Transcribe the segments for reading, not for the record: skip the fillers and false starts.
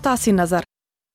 تاسې نظر.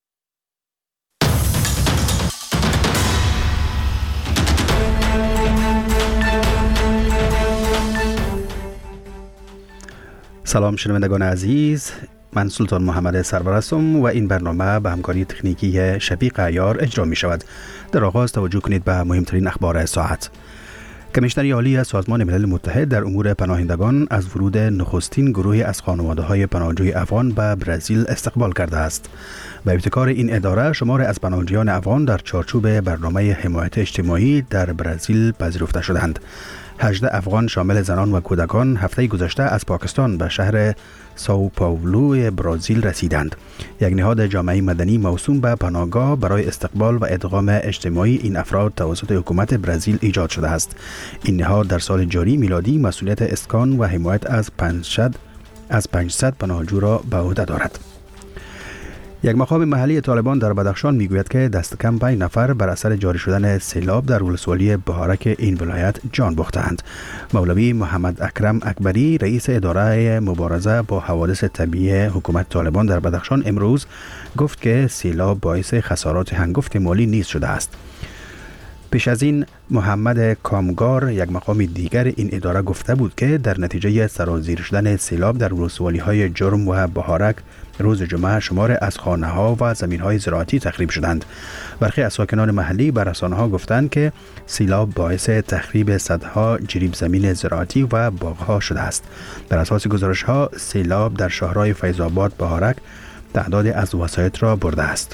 سلام شنوندگان عزیز، من سلطان محمد سرور هستم و این برنامه به همکاری تکنیکی شفیق عیار اجرا می شود. در آغاز توجه کنید به مهمترین اخبار ساعت. کمیشنر عالی سازمان ملل متحد در امور پناهندگان از ورود نخستین گروهی از خانواده‌های پناهجوی افغان به برزیل استقبال کرده است. به ابتکار این اداره شمار از پناهجویان افغان در چارچوب برنامه حمایت اجتماعی در برزیل پذیرفته شدند. 18 افغان شامل زنان و کودکان هفته گذشته از پاکستان به شهر ساو پائولو برزیل رسیدند. یک نهاد جامعه مدنی موسوم به پناهگاه برای استقبال و ادغام اجتماعی این افراد توسط حکومت برزیل ایجاد شده است. این نهاد در سال جاری میلادی مسئولیت اسکان و حمایت از 500 پناهجو را به عهده دارد. یک مقام محلی طالبان در بدخشان میگوید که دست کم 5 نفر بر اثر جاری شدن سیلاب در ولسوالی بهارک این ولایت جان باختند. مولوی محمد اکرم اکبری رئیس اداره مبارزه با حوادث طبیعی حکومت طالبان در بدخشان امروز گفت که سیلاب باعث خسارات هنگفت مالی نیز شده است. پیش از این محمد کامگار یک مقام دیگر این اداره گفته بود که در نتیجه سرازیر شدن سیلاب در ولسوالی‌های جرم و بهارک روز جمعه شمار از خانه‌ها و زمین‌های زراعتی تخریب شدند. برخی از ساکنان محلی به رسانه‌ها گفتند که سیلاب باعث تخریب صدها جریب زمین زراعتی و باغ‌ها شده است. بر اساس گزارش‌ها سیلاب در شهرهای فیض‌آباد، بهارک تعدادی از وسایط را برده است.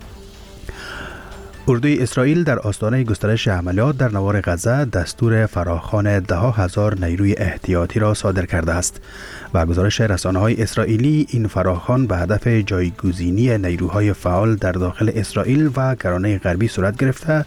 اردوی اسرائیل در آستانه گسترش عملیات در نوار غزه دستور فراخوان 10,000 نیروی احتیاطی را صادر کرده است و گزارش رسانه‌های اسرائیلی این فراخوان به هدف جایگزینی نیروهای فعال در داخل اسرائیل و کرانه غربی صورت گرفته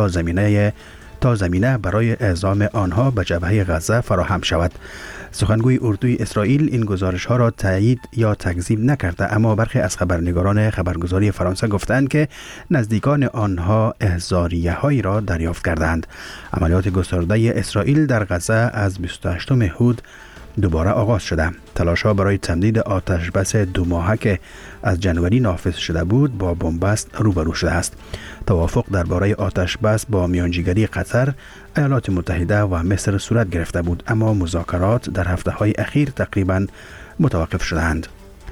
تا زمینه برای اعزام آنها به جبهه غزه فراهم شود. سخنگوی اردوی اسرائیل این گزارش ها را تایید یا تکذیب نکرده، اما برخی از خبرنگاران خبرگزاری فرانسه گفتند که نزدیکان آنها احضاریه هایی را دریافت کردند. عملیات گسترده اسرائیل در غزه از 28 هود دوباره آغاز شده. تلاش ها برای تمدید آتش بس 2 ماهه که از جنوری نافذ شده بود با بنبست روبرو شده است. توافق درباره آتش بس با میانجیگری قطر، ایالات متحده و مصر صورت گرفته بود، اما مذاکرات در هفته های اخیر تقریبا متوقف شدند.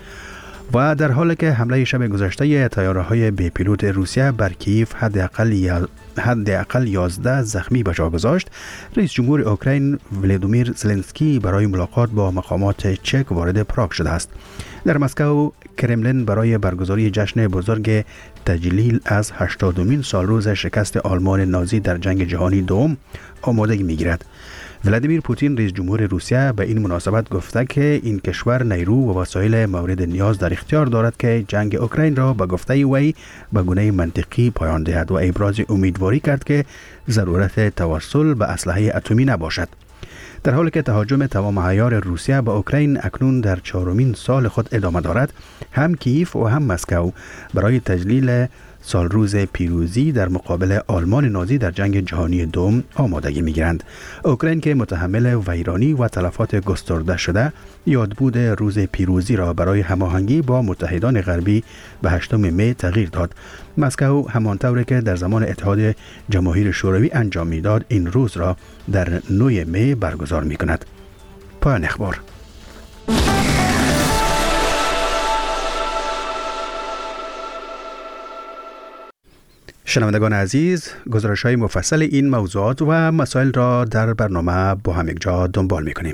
و در حالی که حمله شب گذشته طیاره‌های بی پیلوت روسیه بر کیف حداقل 11 زخمی به جا گذاشت، رئیس جمهور اوکراین ولادیمیر زلنسکی برای ملاقات با مقامات چک وارد پراگ شده است. در مسکو کرملین برای برگزاری جشن بزرگ تجلیل از 80مین سالروز شکست آلمان نازی در جنگ جهانی دوم آمادگی می‌گیرد. ولادیمیر پوتین رئیس جمهور روسیه به این مناسبت گفته که این کشور نیرو و وسایل مورد نیاز در اختیار دارد که جنگ اوکراین را به گفته وی به گونه منطقی پایان دهد و ابراز امیدواری کرد که ضرورت توسل به اسلحه اتمی نباشد. در حالی که تهاجم تمام عیار روسیه به اوکراین اکنون در 4مین سال خود ادامه دارد، هم کیف و هم مسکو برای تجلیل سالروز پیروزی در مقابل آلمان نازی در جنگ جهانی دوم آمادگی می‌گیرند. اوکراین که متحمل ویرانی و تلفات گسترده شده، یادبود روز پیروزی را برای هماهنگی با متحدان غربی به 8 می تغییر داد. مسکو همانطوری که در زمان اتحاد جماهیر شوروی انجام می‌داد، این روز را در 9 می برگزار می‌کند. پایان اخبار. شنوندگان عزیز، گزارش‌های مفصل این موضوعات و مسائل را در برنامه با هم یک جا دنبال می‌کنیم.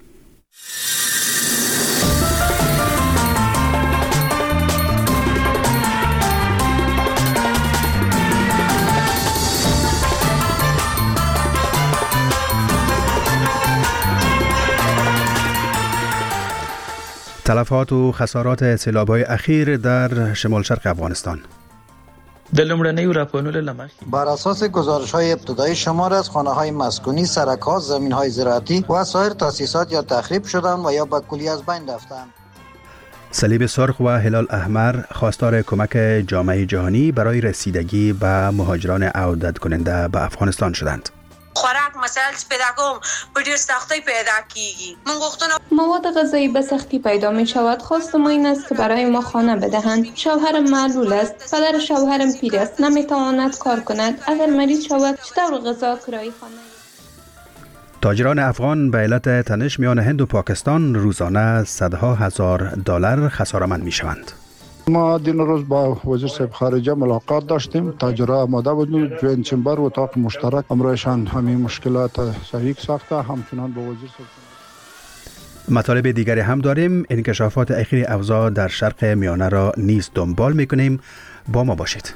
تلفات و خسارات سیلاب‌های اخیر در شمال شرق افغانستان. د لومړنیو راپورونو له مخې بر اساس گزارش‌های ابتدایی شمار از خانه‌های مسکونی، سرک‌ها، زمین‌های زراعتی و سایر تأسیسات یا تخریب شدند و یا به کلی از بین رفتند. صلیب سرخ و هلال احمر خواستار کمک جامعه جهانی برای رسیدگی به مهاجران عودت کننده به افغانستان شدند. خوراک مثلا پیدا کوم په ډیر سختۍ پیدا کیږي. من غوښتنه مواد غذایی به سختی پیدا می شود. خواستم این است که برای ما خانه بدهند. شوهرم معلول است. پدر شوهرم پیر است. نمیتواند کار کند. اگر مریض شود چطور غذا کرایه خانه؟ تاجران افغان به علت تنش میان هند و پاکستان روزانه صدها هزار دلار خساره‌مند میشوند. ما دین روز با وزیر صاحب خارجه ملاقات داشتیم. تاجرها آماده بودند جوین چمبر و اتاق مشترک همراهشان همین مشکلات صحیح ساخته. همچنان با وزیر صاحب مطالب دیگری هم داریم. انکشافات اخیر اوضاع در شرق میانه را نیز دنبال میکنیم. با ما باشید.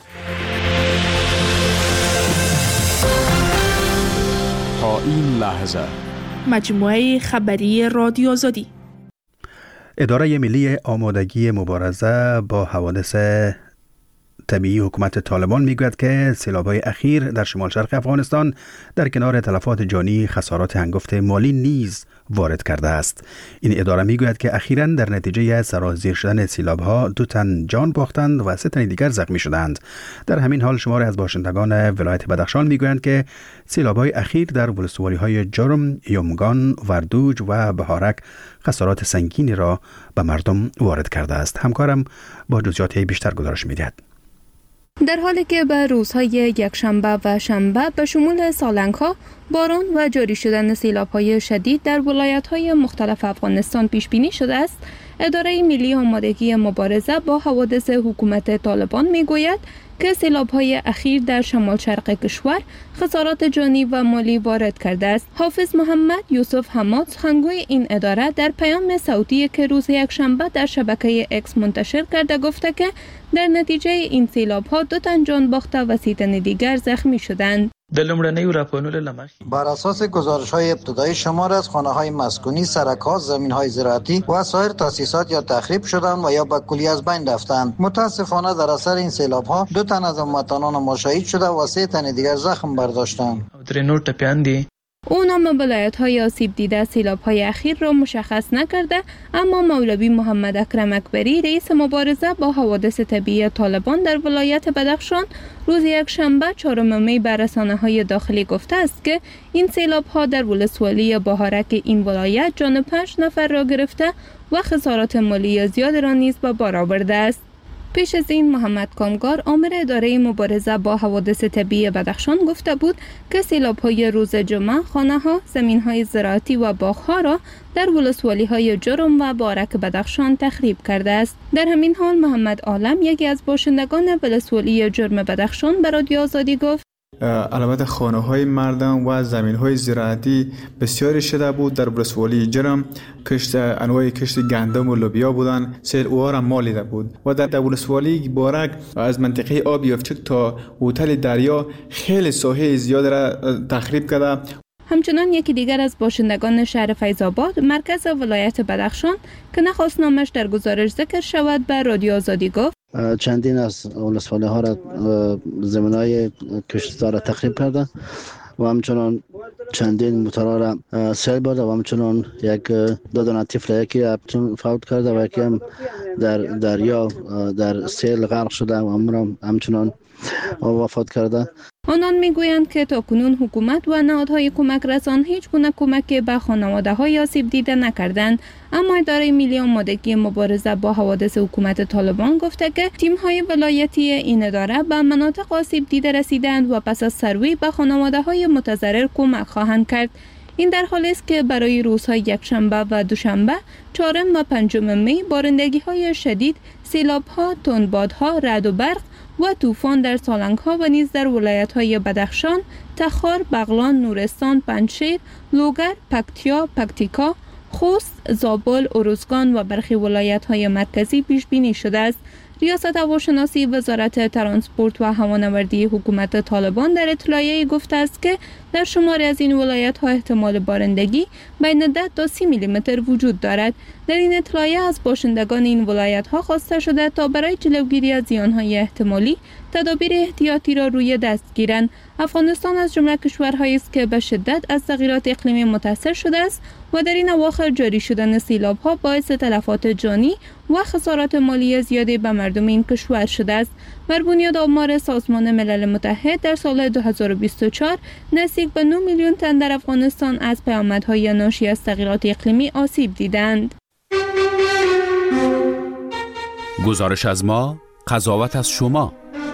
تا این لحظه مجموعه خبری رادیو آزادی. اداره ملی آمادگی مبارزه با حوادث طبیعی حکومت طالبان میگوید که سیلاب‌های اخیر در شمال شرق افغانستان در کنار تلفات جانی خسارات هنگفت مالی نیز وارد کرده است. این اداره میگوید که اخیراً در نتیجه سرازیر شدن سیلاب‌ها 2 تن جان باختند و 3 تن دیگر زخمی شدند. در همین حال شماری از باشندگان ولایت بدخشان میگویند که سیلاب‌های اخیر در ولسوالی‌های جرم، یومگان، وردوج و بهارک خسارات سنگینی را به مردم وارد کرده است. همکارم با جزئیات بیشتر گزارش می‌دهد. در حالی که به روزهای یکشنبه و شنبه به شمول سالنگ‌ها باران و جاری شدن سیلاب‌های شدید در ولایت‌های مختلف افغانستان پیش بینی شده است، اداره ملی آمادگی مبارزه با حوادث حکومت طالبان می‌گوید که سیلاب‌های اخیر در شمال شرق کشور خسارات جانی و مالی وارد کرده است. حافظ محمد یوسف حماد سخنگوی این اداره در پیام صوتی که روز یکشنبه در شبکه اکس منتشر کرده گفته که در نتیجه این سیلاب‌ها 2 تن جان باخته و 3 تن دیگر زخمی شدند. بر اساس گزارش‌های ابتدایی شمار از خانه‌های مسکونی، سرک‌ها، زمین‌های زراعتی و سایر تأسیسات یا تخریب شدند و یا به کلی از بین رفتند. متأسفانه در اثر این سیلاب‌ها 2 تن از هموطنان ما شهید شده و 3 تن دیگر زخم برداشتند. او نام ولایت‌های آسیب دیده سیلاب‌های اخیر را مشخص نکرده، اما مولوی محمد اکرم اکبری رئیس مبارزه با حوادث طبیعی طالبان در ولایت بدخشان روز یکشنبه 4 می به رسانه‌های داخلی گفته است که این سیلاب‌ها در ولسوالی بهارک این ولایت جان 5 نفر را گرفته و خسارات مالی زیاد را نیز به بار آورده است. پیش از این محمد کامگار آمر اداره مبارزه با حوادث طبیعی بدخشان گفته بود که سیلاب‌های روز جمعه خانه‌ها، زمین‌های زراعتی و باغ‌ها را در ولسوالی‌های جرم و بارک بدخشان تخریب کرده است. در همین حال محمد عالم یکی از باشندگان ولسوالی جرم بدخشان به رادیو آزادی گفت البته خانه‌های مردم و زمین‌های زراعتی بسیاری شده بود. در ولسوالی جرم انواع کشت گندم و لوبیا بودن، سیل اوها را مالیده بود و در ولسوالی بارک از منطقه آب یافچک تا هتل دریا خیلی ساحه زیاد را تخریب کرده. همچنان یکی دیگر از باشندگان شهر فیض‌آباد مرکز ولایت بدخشان که نخواست نامش در گزارش ذکر شود به رادیو آزادی گفت چندین از ولسوالی ها را زمینای کشتزار را تخریب کرده و همچنان چندین موتورها را سیل برده و همچنان 2 دانه طفل، یکی فوت کرده و یکی هم در دریا در سیل غرق شده و همچنان وفات کرده. آنان میگویند که تاکنون حکومت و نهادهای کمک رسان هیچ گونه کمکی به خانواده‌های آسیب دیده نکردند، اما اداره ملی آمادگی مبارزه با حوادث حکومت طالبان گفته که تیم‌های ولایتی این اداره به مناطق آسیب دیده رسیدند و پس از سروی به خانواده‌های متضرر کمک خواهند کرد. این در حالی است که برای روزهای یکشنبه و دوشنبه، 4 و 5 می بارندگی‌های شدید، سیلاب‌ها، تندبادها، رعد و برق و طوفان در سالنگ‌ها و نیز در ولایت‌های بدخشان، تخار، بغلان، نورستان، پنجشیر، لوگر، پکتیا، پکتیکا، خوست، زابل، ارزگان و برخی ولایت‌های مرکزی پیش بینی شده است. ریاست هواشناسی وزارت ترانسپورت و هوانوردی حکومت طالبان در اطلاعیه گفته است که در شماری از این ولایت‌ها احتمال بارندگی بین 10 تا 30 میلیمتر وجود دارد. در این اطلاعیه از باشندگان این ولایت‌ها خواسته شده تا برای جلوگیری از زیان‌های احتمالی تدابیر احتیاطی را روی دست گیرند. افغانستان از جمله کشورهایی است که به شدت از تغییرات اقلیمی متاثر شده است و در این اواخر جاری شدن سیلاب‌ها باعث تلفات جانی و خسارات مالی زیادی به مردم این کشور شده است. بر بنیاد آمار سازمان ملل متحد در سال 2024 نزدیک به 9 میلیون تن در افغانستان از پیامدهای ناشی از تغییرات اقلیمی آسیب دیدند. گزارش از ما، قضاوت از شما.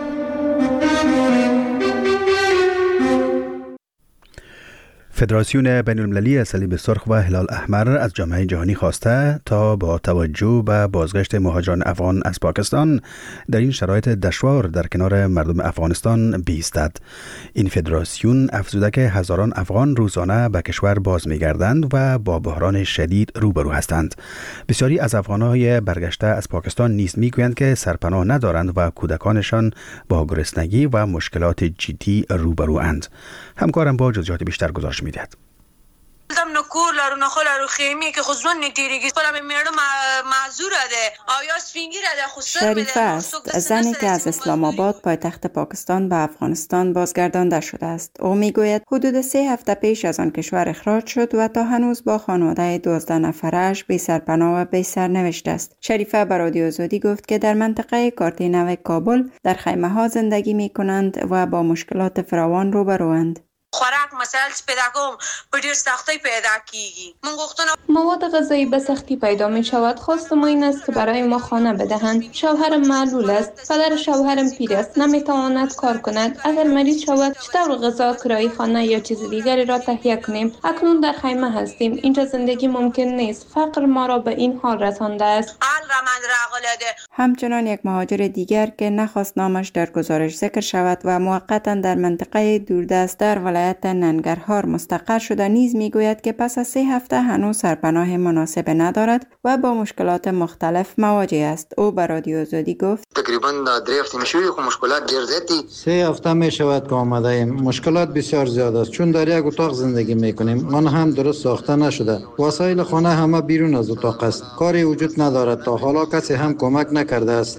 فدراسیون بین المللی صلیب سرخ و هلال احمر از جامعه جهانی خواسته تا با توجه به بازگشت مهاجران افغان از پاکستان در این شرایط دشوار در کنار مردم افغانستان بایستد. این فدراسیون افزوده که هزاران افغان روزانه به کشور باز می‌گردند و با بحران شدید روبرو هستند. بسیاری از افغان‌های برگشته از پاکستان نیز می‌گویند که سرپناه ندارند و کودکانشان با گرسنگی و مشکلات جدی روبروند. همکارم با جزئیات بیشتر گزارش می‌دهد. دم نکور لارو نخول لارو خیمی که خود زون نتیریگی خودم میردم معذور ده آیا سفینگی ده خود شریفه است، زنی که از اسلام آباد پایتخت پاکستان به افغانستان بازگردانده شده است. او میگوید حدود 3 هفته پیش از آن کشور اخراج شد و تا هنوز با خانواده 12 نفرش بی سرپناه و بی سرنوشت است. شریفه به رادیو آزادی گفت که در منطقه کارتینو کابل در خیمه ها زندگی می کنند و با مشکلات فراوان روبروند. خوراک مسائل پیدا کوم په ډیر سختۍ پیدا کیږي. من غوښتنه مواد غذایی به سختی پیدا می شود. خواست ما این است که برای ما خانه بدهند. شوهرم معلول است. پدر شوهرم پیر است. نمی تواند کار کند. اگر مریض شود چطور غذا، کرایه خانه یا چیز دیگری را تهیه کنیم؟ اکنون در خیمه هستیم. اینجا زندگی ممکن نیست. فقر ما را به این حال رسانده است. همچنان یک مهاجر دیگر که نخواست نامش در گزارش ذکر شود و موقتا در منطقه دوردست در ولایت ننگرهار مستقر شده نیز میگوید که پس از 3 هفته هنوز سرپناه مناسب ندارد و با مشکلات مختلف مواجه است. او به رادیو آزادی گفت تقریبا 3 هفته میشه که مشکلات گرزتی 3 هفته میشود که آمده ایم. مشکلات بسیار زیاد است چون در یک اتاق زندگی میکنیم. آن هم درست ساخته نشده. وسایل خانه همه بیرون از اتاق است. کاری وجود ندارد. تا حالا کسی هم کمک نکرده است.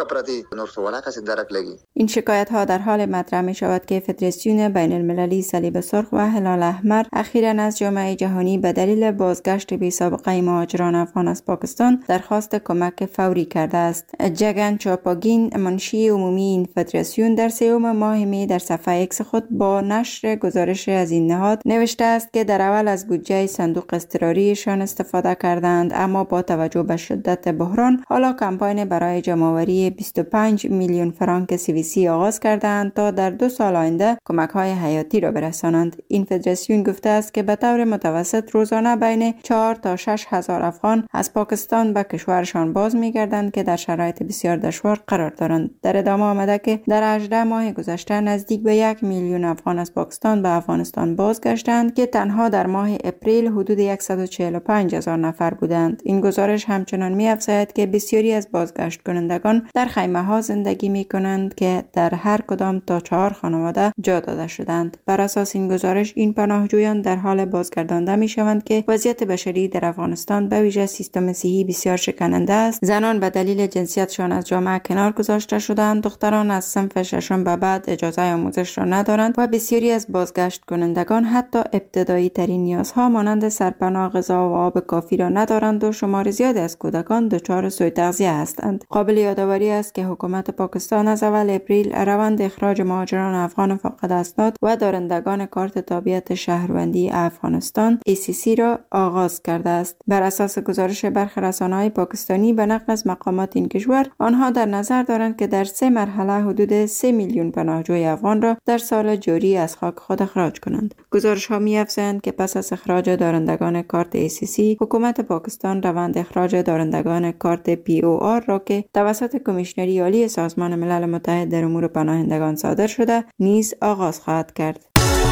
این شکایت ها در حال مطرح می شود که فدراسیون بین المللی صلیب سرخ و هلال احمر اخیراً از جامعه جهانی به دلیل بازگشت بی سابقه مهاجران افغان از پاکستان درخواست کمک فوری کرده است. جگن چاپاگین منشی عمومی این فدراسیون در 3 ماه می در صفحه ایکس خود با نشر گزارش از این نهاد نوشته است که در اول از بودجه صندوق اضطراریشان استفاده کردند، اما با توجه به شدت بحران حالا کمپاین برای جمع‌آوری 25 میلیون فرانک CVC آغاز کردند تا در 2 سال آینده کمک‌های حیاتی را برسانند. این فدراسیون گفته است که به طور متوسط روزانه بین 4 تا 6 هزار افغان از پاکستان به کشورشان باز می‌گردند که در شرایط بسیار دشوار قرار دارند. در ادامه آمده که در 18 ماه گذشته نزدیک به 1 میلیون افغان از پاکستان به افغانستان بازگشتند که تنها در ماه اپریل حدود 145,000 نفر بودند. این گزارش همچنان می‌افزاید که بسیاری از بازگشت کنندگان در خیمه ها زندگی می کنند که در هر کدام تا 4 خانواده جا داده شدند. بر اساس این گزارش این پناهجویان در حال بازگردانده می شوند که وضعیت بشری در افغانستان به ویژه سیستم صحی بسیار شکننده است. زنان به دلیل جنسیتشان از جامعه کنار گذاشته شدند. دختران از صنف 6 به بعد اجازه آموزش را ندارند و بسیاری از بازگشت کنندگان حتی ابتدایی ترین نیازها مانند سرپناه، غذا و آب کافی را ندارند و شمار زیادی از کودکان دچار سوء تغذیه هستند. قابل یادآوری است که حکومت پاکستان از اول اپریل روند اخراج مهاجران افغان فاقد اسناد و دارندگان کارت تابعیت شهروندی افغانستان ACC را آغاز کرده است. بر اساس گزارش برخی رسانه‌های پاکستانی به نقل از مقامات این کشور، آنها در نظر دارند که در 3 مرحله حدود 3 میلیون پناهجوی افغان را در سال جاری از خاک خود اخراج کنند. گزارش‌ها می‌افزایند که پس از اخراج دارندگان کارت ACC، حکومت پاکستان روند اخراج دارندگان کارت POR را که توسط کمیشنری عالی سازمان ملل متحد در امور پناهندگان صادر شده نیز آغاز خواهد کرد.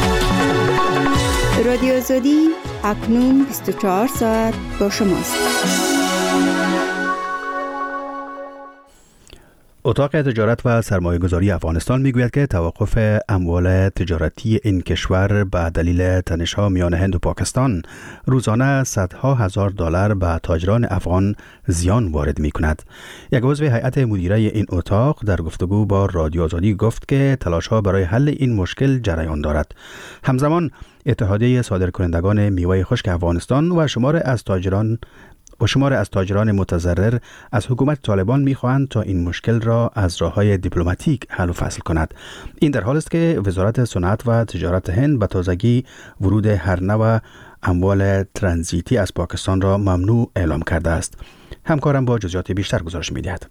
رادیو آزادی اکنون 24 ساعت با شماست. اتاق تجارت و سرمایه‌گذاری افغانستان میگوید که توقف اموال تجارتی این کشور به دلیل تنش‌ها میان هند و پاکستان روزانه صدها هزار دلار به تاجران افغان زیان وارد می‌کند. یک عضو هیئت مدیره این اتاق در گفتگو با رادیو آزادی گفت که تلاش‌ها برای حل این مشکل جریان دارد. همزمان اتحادیه صادرکنندگان میوه خشک افغانستان و شمار از تاجران متضرر از حکومت طالبان می‌خواهند تا این مشکل را از راه‌های دیپلماتیک حل و فصل کند. این در حالی است که وزارت صنعت و تجارت هند به تازگی ورود هر نوع اموال ترانزیتی از پاکستان را ممنوع اعلام کرده است. همکارم با جزئیات بیشتر گزارش می‌دهد.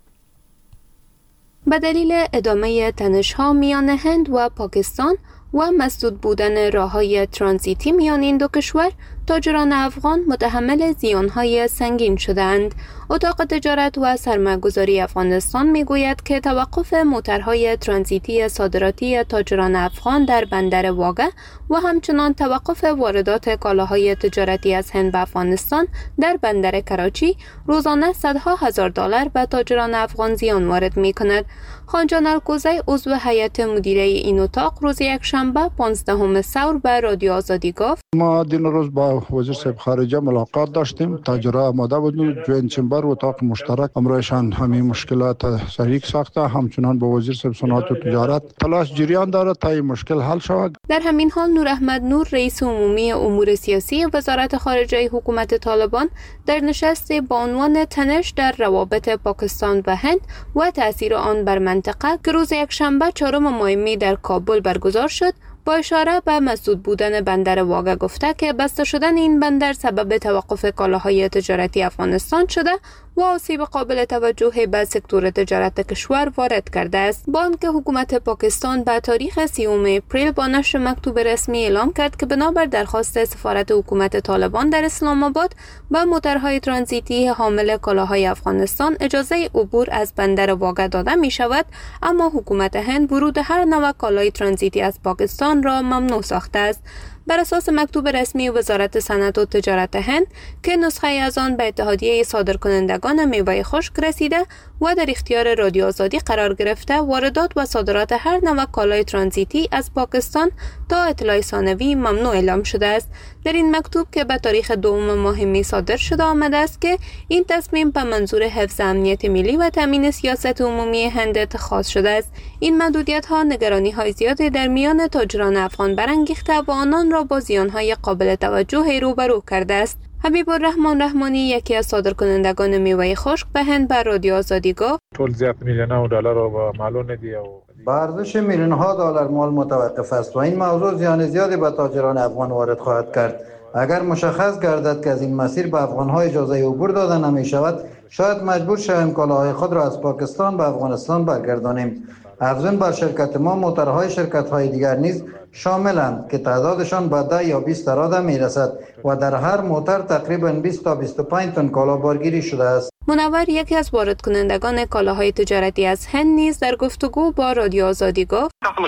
به دلیل ادامه تنش‌ها میان هند و پاکستان و مسدود بودن راه‌های ترانزیتی میان این دو کشور، تاجران افغان متحمل زیان‌های سنگین شدند. اتاق تجارت و سرمایه‌گذاری افغانستان میگوید که توقف موترهای ترانزیتی صادراتی تاجران افغان در بندر واگه و همچنان توقف واردات کالاهای تجارتی از هند به افغانستان در بندر کراچی روزانه صدها هزار دلار به تاجران افغان زیان وارد می‌کند. خانجان الکوزی عضو هیئت مدیره این اتاق روز یکشنبه 15 ثور به رادیو آزادی گفت: ما دین روز با وزیر صاحب خارجه ملاقات داشتیم. تاجرها آماده بودند جوین چمبر و اتاق مشترک امرایشان همین مشکلات سریع ساخته. همچنان با وزیر صاحب صنعت و تجارت تلاش جریان دارد تا این مشکل حل شود. در همین حال نور احمد نور رئیس عمومی امور سیاسی وزارت خارجه حکومت طالبان در نشستی با عنوان تنش در روابط پاکستان و هند و تأثیر آن بر منطقه که روز یکشنبه 4 ماه می در کابل برگزار شد، با اشاره به مسدود بودن بندر واگه گفته که بسته شدن این بندر سبب توقف کالاهای تجارتی افغانستان شده و آسیب قابل توجهی به سکتور تجارت کشور وارد کرده است. با آنکه حکومت پاکستان به تاریخ 30 اپریل با نشر مکتوب رسمی اعلام کرد که بنابر درخواست سفارت حکومت طالبان در اسلام آباد به موترهای ترانزیتی حامل کالاهای افغانستان اجازه عبور از بندر واگه داده می شود، اما حکومت هند ورود هر نوع کالای ترانزیتی از پاکستان را ممنوع ساخته است. بر اساس مکتوب رسمی وزارت صنعت و تجارت هند که نسخه از آن به اتحادیه صادرکنندگان میوه خشک رسیده و در اختیار رادیو آزادی قرار گرفته، واردات و صادرات هر نوع کالای ترانزیتی از پاکستان تا اطلاع ثانوی ممنوع اعلام شده است. در این مکتوب که به تاریخ 2 ماه می صادر شده آمده است که این تصمیم به منظور حفظ امنیت ملی و تامین سیاست عمومی هند اتخاذ شده است. این محدودیت ها نگرانی های زیادی در میان تاجران افغان برانگیخته و آنان را با زیان‌های قابل توجهی روبرو کرده است. حبیب الرحمن رحمانی یکی از صادرکنندگان میوه خشک به هند بر رادیو آزادی گفت: ټول زیات میلیون‌ها دلار رو معلوم ندی او به ارزش میلیون‌ها دلار مال متوقف است و این موضوع زیان زیادی به تاجران افغان وارد خواهد کرد. اگر مشخص گردد که از این مسیر به افغان‌ها اجازه عبور داده نمی شود، شاید مجبور شویم کالاهای خود را از پاکستان به افغانستان برگردانیم. افزون بر شرکت ما موترهای شرکت‌های دیگر نیز شاملند که تعدادشان به 10 یا 20 اراده میرسد و در هر موتر تقریباً 20 تا 25 تن کالا بارگیری شده است. منور یکی از وارد کنندگان کالاهای تجارتی از هند نیز در گفتگو با رادیو آزادی گفت: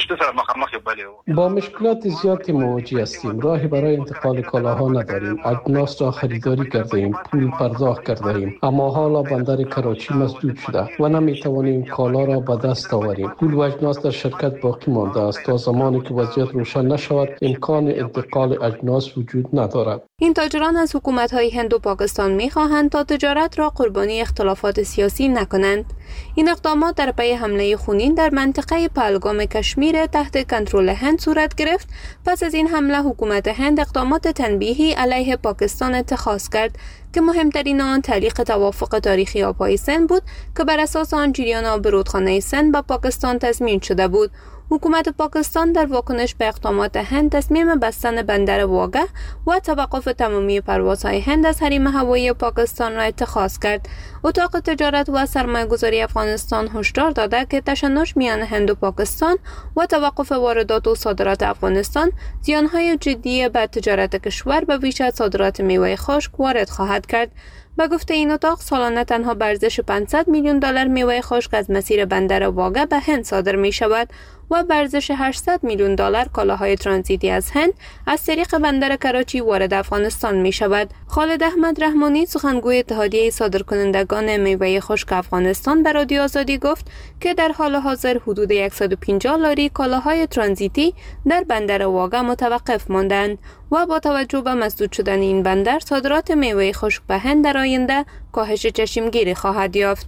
با مشکلات زیادی مواجه هستیم. راهی برای انتقال کالاها نداریم. اجناس را خریداری کرده ایم، پول پرداخت کرده ایم، اما حالا بندر کراچی مسدود شده و نمیتوانیم کالا را به دست آوریم. پول و اجناس در شرکت باقی مانده است. تا زمانی که وضعیت روشن نشود امکان انتقال اجناس وجود ندارد. این تاجران از حکومت‌های هند و پاکستان می‌خواهند تا تجارت را قربانی اختلافات سیاسی نکنند. این اقدامات در پی حمله خونین در منطقه پهلگام کشمیر تحت کنترل هند صورت گرفت. پس از این حمله حکومت هند اقدامات تنبیهی علیه پاکستان اتخاذ کرد که مهمترین آن تعلیق توافق تاریخی آبهای سند بود که بر اساس آن جریان آب رودخانه سند به پاکستان تضمین شده بود. حکومت پاکستان در واکنش به اقدامات هند تصمیم بستن بندر واگه و توقف تمامی پروازهای هند از حریم هوایی پاکستان را اتخاذ کرد. اتاق تجارت و سرمایه‌گذاری افغانستان هشدار داده که تشنج میان هند و پاکستان و توقف واردات و صادرات افغانستان زیانهای جدی به تجارت کشور به ویژه صادرات میوه خشک وارد خواهد کرد. به گفته این اتاق سالانه تنها به ارزش 500 میلیون دلار میوه خشک از مسیر بندر واگه به هند صادر می شود. و به ارزش $800 میلیون کالاهای ترانزیتی از هند از طریق بندر کراچی وارد افغانستان می شود. خالد احمد رحمانی سخنگوی اتحادیه صادرکنندگان میوه خشک افغانستان به رادیو آزادی گفت که در حال حاضر حدود 150 لاری کالاهای ترانزیتی در بندر واگه متوقف ماندند و با توجه به مسدود شدن این بندر صادرات میوه خشک به هند در آینده کاهش چشمگیری خواهد یافت.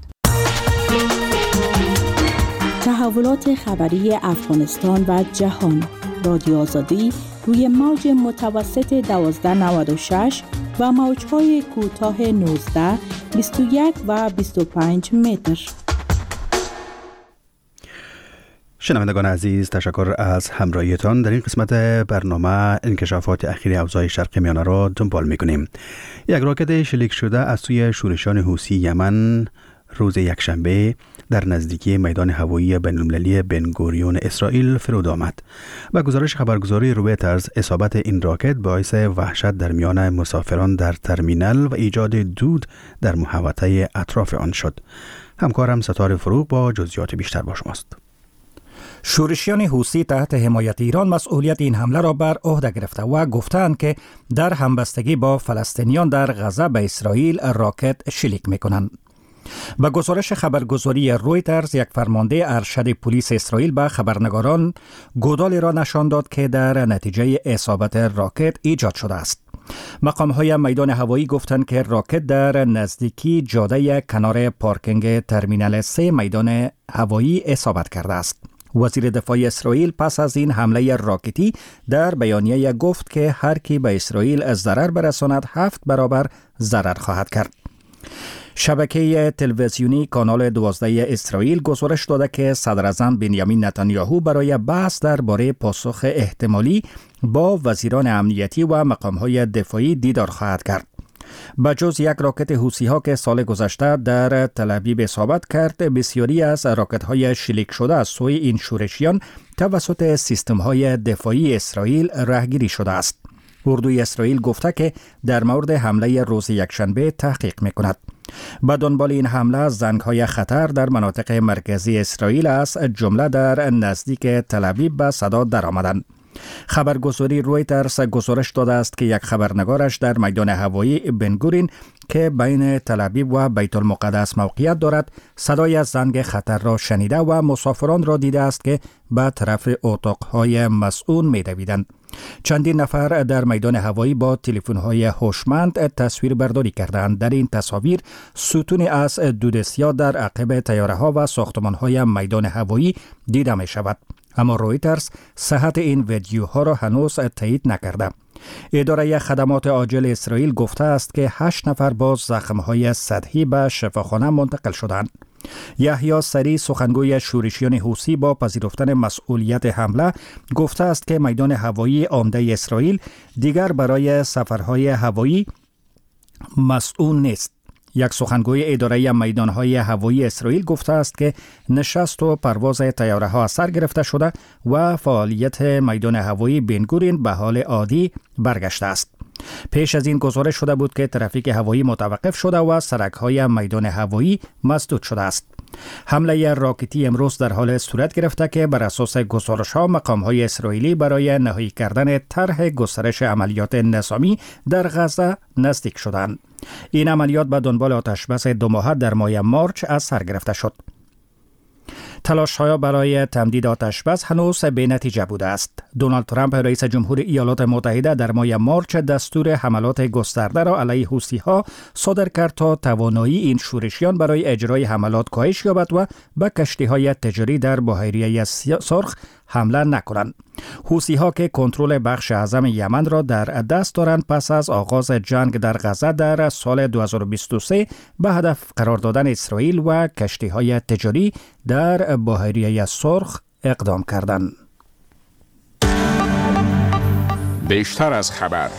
تحولات خبری افغانستان و جهان. رادیو آزادی روی موج متوسط 1296 و موج‌های کوتاه 19، 21 و 25 متر. شنوندگان عزیز، تشکر از همراهیتان. در این قسمت برنامه انکشافات اخیر اوضاع شرق میانه را دنبال می‌کنیم. یک راکت شلیک شده از سوی شورشیان حوثی یمن روز یکشنبه در نزدیکی میدان هوایی بین‌المللی بن گوریون اسرائیل فرود آمد. و گزارش خبرگزاری رویترز، اصابت این راکت باعث وحشت در میان مسافران در ترمینال و ایجاد دود در محوطه اطراف آن شد. همکارم ستاره فروغ با جزئیات بیشتر با شماست. شورشیان حوثی تحت حمایت ایران مسئولیت این حمله را بر عهده گرفته و گفتند که در همبستگی با فلسطینیان در غزه به اسرائیل راکت شلیک می‌کنند. به گزارش خبرگزاری رویترز، یک فرمانده ارشد پلیس اسرائیل به خبرنگاران گودالی را نشان داد که در نتیجه اصابت راکت ایجاد شده است. مقام‌های میدان هوایی گفتند که راکت در نزدیکی جاده کنار پارکینگ ترمینال 3 میدان هوایی اصابت کرده است. وزیر دفاع اسرائیل پس از این حمله راکتی در بیانیه گفت که هر کی به اسرائیل ضرر برساند 7 برابر ضرر خواهد کرد. شبکه تلویزیونی کانال 12 اسرائیل گزارش داده که صدراعظم بنیامین نتانیاهو برای بحث درباره پاسخ احتمالی با وزیران امنیتی و مقام‌های دفاعی دیدار خواهد کرد. بجز یک راکت حوثی‌ها که سال گذشته در تل‌آبیب اصابت کرد، بسیاری از راکت‌های شلیک شده از سوی این شورشیان توسط سیستم‌های دفاعی اسرائیل راهگیری شده است. اردوی اسرائیل گفته که در مورد حمله روز یکشنبه تحقیق می‌کند. به دنبال این حمله زنگ‌های خطر در مناطق مرکزی اسرائیل از جمله در نزدیک تل‌آبیب به صدا درآمدند. خبرگزاری رویترز گزارش داده است که یک خبرنگارش در میدان هوایی بن گورین که بین تل‌آبیب و بیت المقدس موقعیت دارد صدای زنگ خطر را شنیده و مسافران را دیده است که به طرف اتاق‌های مسئول می‌دویدند. چندین نفر در میدان هوایی با تلفن‌های هوشمند تصویر برداری کردند. در این تصاویر ستونی از دود سیاه در عقب طیاره‌ها و ساختمان‌های میدان هوایی دیده می‌شود. اما رویترز صحت این ویدیوها را هنوز تایید نکرده. اداره خدمات عاجل اسرائیل گفته است که 8 نفر با زخم‌های سطحی به شفاخانه منتقل شدند. یحیی سری سخنگوی شورشیان حوثی با پذیرفتن مسئولیت حمله گفته است که میدان هوایی عمده اسرائیل دیگر برای سفرهای هوایی مسئول نیست. یک سخنگوی اداره میدانهای هوایی اسرائیل گفته است که نشست و پرواز طیاره‌ها از سر گرفته شده و فعالیت میدان هوایی بن گورین به حال عادی برگشته است. پیش از این گزارش شده بود که ترافیک هوایی متوقف شده و سرک‌های میدان هوایی مسدود شده است. حمله راکتی امروز در حال صورت گرفته که بر اساس گزارش‌ها مقام‌های اسرائیلی برای نهایی کردن طرح گسترش عملیات نظامی در غزه نزدیک شدند. این عملیات به دنبال آتشبس 2 ماهه در ماه مارچ از سر گرفته شد. تلاش‌ها برای تمدید آتشبس هنوز بی نتیجه بوده است. دونالد ترامپ رئیس جمهور ایالات متحده در ماه مارچ دستور حملات گسترده را علیه حوثی‌ها صادر کرد تا توانایی این شورشیان برای اجرای حملات کاهش یابد و به کشتی‌های تجاری در بحیره سرخ حمله نکنند. حوثی‌ها که کنترل بخش اعظم یمن را در دست دارند پس از آغاز جنگ در غزه در سال 2023 به هدف قرار دادن اسرائیل و کشتی‌های تجاری در بحیره سرخ اقدام کردند. بیشتر از خبر.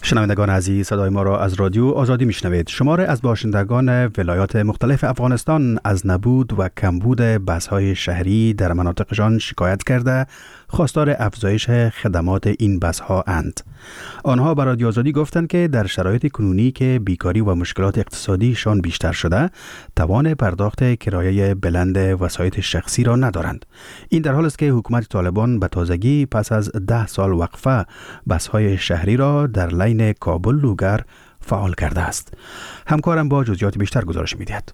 شنوندگان عزیز، صدای ما را از رادیو آزادی میشنوید. شماره از باشندگان ولایات مختلف افغانستان از نبود و کمبود بس‌های شهری در مناطقشان شکایت کرده خواستار افزایش خدمات این بس‌ها اند. آنها به رادیو آزادی گفتند که در شرایط کنونی که بیکاری و مشکلات اقتصادیشان بیشتر شده، توان پرداخت کرایه بلند وسایط شخصی را ندارند. این در حالی است که حکومت طالبان به تازگی پس از 10 سال وقفه بس‌های شهری را در لین کابل لوگر فعال کرده است. همکارم با جزئیات بیشتر گزارش می‌دهد.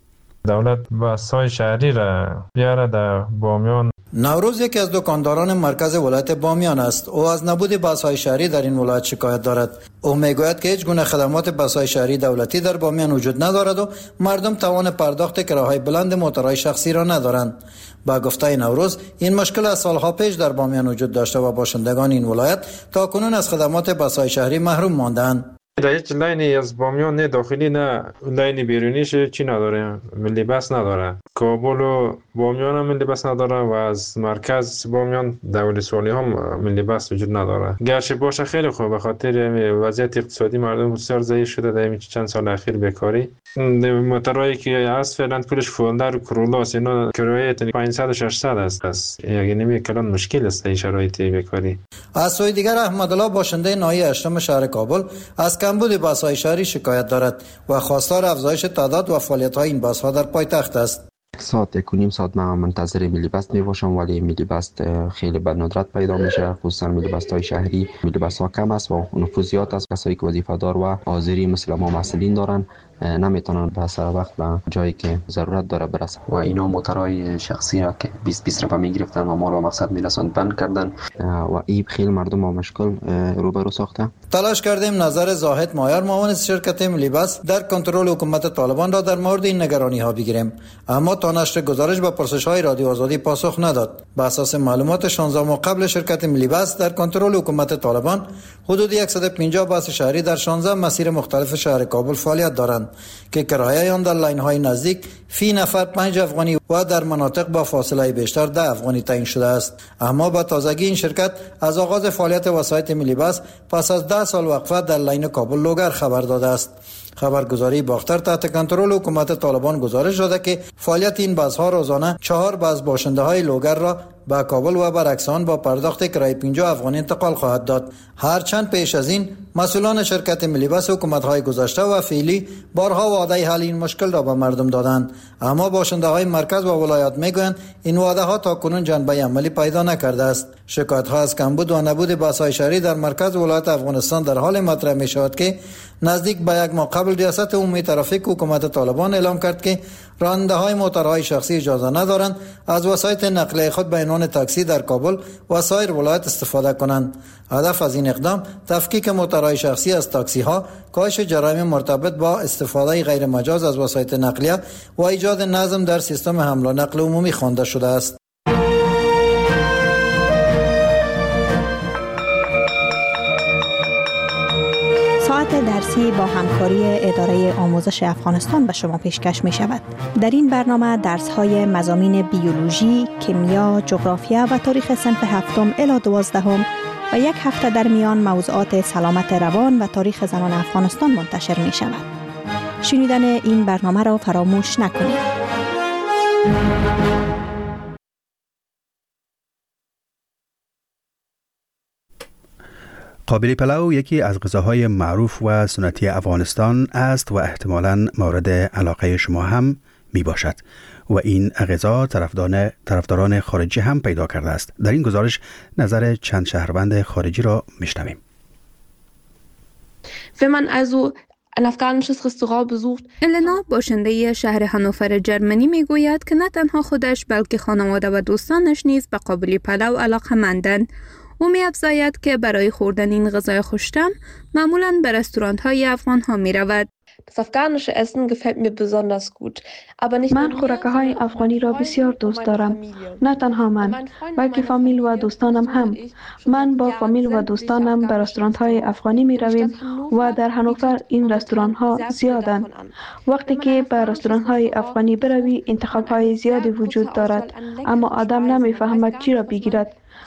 دولت بس‌های شهری را بیاره در بامیان. نوروز یکی از دکانداران مرکز ولایت بامیان است. او از نبود بس‌های شهری در این ولایت شکایت دارد. او میگوید که هیچ گونه خدمات بس‌های شهری دولتی در بامیان وجود ندارد و مردم توان پرداخت کراهای بلند موتورهای شخصی را ندارند. با گفته نوروز، این مشکل از سالها پیش در بامیان وجود داشته و باشندگان این ولایت تا کنون از خدمات بس‌های شهری محروم ماندند. در هیچ لینی از بامیان نه داخلی نه لین بیرونیش چی نداره، ملی بس نداره. کابل و بامیان هم ملی بس نداره و از مرکز بامیان دولت‌سوالی هم ملی بس وجود نداره. گرچه باشه خیلی خوب، به خاطر وضعیت اقتصادی مردم بسیار ضعیف شده در چند سال اخیر بیکاری. موتورایی که هست فعلا کلش فولدر و کرولاس، اینا کرایه 500 و 600 است. یعنی کلان مشکل است این شرایط بیکاری. از سوی دیگر احمدالله باشنده ناحیه اشتم شهر کابل از کمبود بس‌های شهری شکایت دارد و خواستار افزایش تعداد و فعالیت‌های این بس‌ها در پایتخت است. ساعت 1.5 من منتظر ملی بس میباشم، ولی ملی بس خیلی به ندرت پیدا میشه، خصوصا ملی بس های شهری. ملی بس ها کم است و نفوذ زیاد است. کسایی که وظیفه دار و حاضری مثل ما مسئولین دارن نمیتونن به سر وقت به جایی که ضرورت داره برسن و اینا موتورهای شخصی را که 20 رپا میگرفتن و ما رو مقصد میرسوند بند کردن و این خیلی مردم با مشکل روبرو ساخته. تلاش کردیم نظر زاهد مایار معاون شرکت ملی بس در کنترل حکومت طالبان را در مورد این نگرانی ها بگیریم، اما تا نشر گزارش به پرسش های رادیو آزادی پاسخ نداد. به اساس معلومات 16 ماه قبل شرکت ملی بس در کنترل حکومت طالبان حدود 150 بس شهری در 16 مسیر مختلف شهر کابل فعالیت دارند که کرایه آن در لاین های نزدیک فی نفر 5 افغانی و در مناطق با فاصله بیشتر 10 افغانی تعیین شده است. اما با تازگی این شرکت از آغاز فعالیت وسایط ملی بس پس از 10 سال وقفه در لاین کابل لوگر خبر داده است. خبرگزاری باختر تحت کنترل حکومت طالبان گزارش داده که فعالیت این بس‌ها روزانه 4 بس باشنده‌های لوگر را به کابل و برعکس آن با پرداخت کرایه 50 افغانی انتقال خواهد داد. هرچند پیش از این مسئولان شرکت ملی بس حکومت‌های گذشته و فعلی بارها وعده حل این مشکل را به مردم دادند، اما باشنده‌های مرکز و ولایات میگویند این وعده‌ها تاکنون جنبه عملی پیدا نکرده است. شکایت‌ها از کمبود و نبود بس‌های شهری در مرکز ولایت افغانستان در حال مطرح می‌شود که نزدیک به 1 ماه قبل ریاست عمومی ترافیک حکومت طالبان اعلام کرد که راننده‌های موتورهای شخصی اجازه ندارند از وسایط نقلیه خود به عنوان تاکسی در کابل و سایر ولایات استفاده کنند. هدف از این اقدام تفکیک موتورهای شخصی از تاکسی‌ها، کاهش جرایم مرتبط با استفاده غیر مجاز از وسایط نقلیه و ایجاد نظم در سیستم حمل و نقل عمومی خوانده شده است. ساعت درسی با همکاری اداره آموزش افغانستان به شما پیشکش می شود. در این برنامه درس های مضامین بیولوژی، کیمیا، جغرافیا و تاریخ صنف 7 الی 12 و یک هفته در میان موضوعات سلامت روان و تاریخ زنان افغانستان منتشر می شود. شنیدن این برنامه را فراموش نکنید. قابلی پلو یکی از غذاهای معروف و سنتی افغانستان است و احتمالاً مورد علاقه شما هم می باشد و این غذا طرفداران خارجی هم پیدا کرده است. در این گزارش نظر چند شهروند خارجی را میشنویم. Wenn man also ein afghanisches Restaurant besucht. النا باشنده شهر هانوفر جرمنی میگوید که نه تنها خودش بلکه خانواده و دوستانش نیز به قابلی پلو علاقه‌مندند. او می‌افزاید که برای خوردن این غذای خوش‌طعم معمولاً به رستوران‌های افغان‌ها می‌رود. Das afghanische Essen gefällt mir besonders gut. Aber nicht من خوراک‌های افغانی را بسیار دوست دارم. نه تنها من، بلکه فامیل و دوستانم هم. من با فامیل و دوستانم به رستوران‌های افغانی می‌رویم و در هانوفر این رستوران‌ها زیادند. وقتی که به رستوران‌های افغانی بروی انتخاب‌های زیادی وجود دارد، اما آدم نمی‌فهمد چی را بگیرد.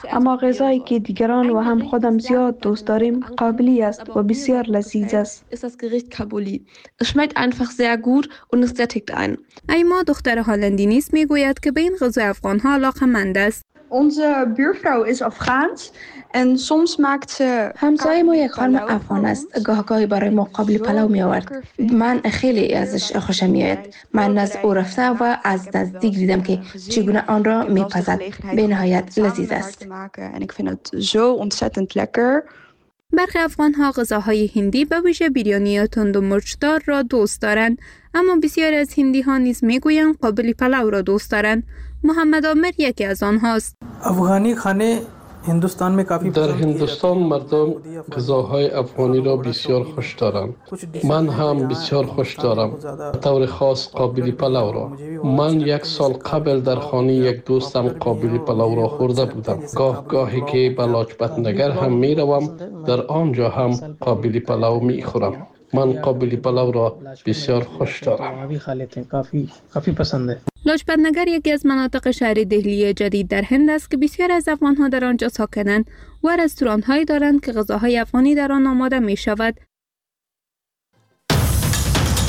اما غذایی که دیگران و هم خودم زیاد دوست داریم قابلی است و بسیار لذیذ است. Es schmeckt einfach sehr gut und es sättigt einen. ایما دختر هالندی نیست میگوید که به این غذای افغان‌ها علاقه‌مند است. Onze buurvrouw is Afghaans en soms maakt ze همسایه ما یک خانم افغان است. گاهی برای ما قابلی پلو می آورد. من خیلی ازش خوشم میآید. من از او رفته و از نزدیک دیدم که چگونه آن را میپزد. به نهایت لذیذ است. en ik vind het zo ontzettend lekker. برخی افغان‌ها غذاهای هندی به ویژه بیریانی تند و مرچدار را دوست دارند، اما بسیاری از هندی‌ها نیز میگویند قابلی پلو را دوست دارند. محمد عامر یکی از آنهاست. افغانی خانه هندوستان میں کافی در هندوستان مردم غذاهای افغانی را بسیار خوش دارند. من هم بسیار خوش دارم. به طور خاص قابلی پلو را. من 1 سال قبل در خانه یک دوستم قابلی پلو را خورده بودم. گاهی که به لاجبت نگر هم می روم در آنجا هم قابلی پلو می خورم. من قابلی پلو را بسیار خوش دارم. کافی پسنده. لاجپت نگر یکی از مناطق شهر دهلی جدید در هند است که بسیار از افغان‌ها در آنجا ساکنند و رستوران‌هایی دارند که غذاهای افغانی در آن آماده می شود.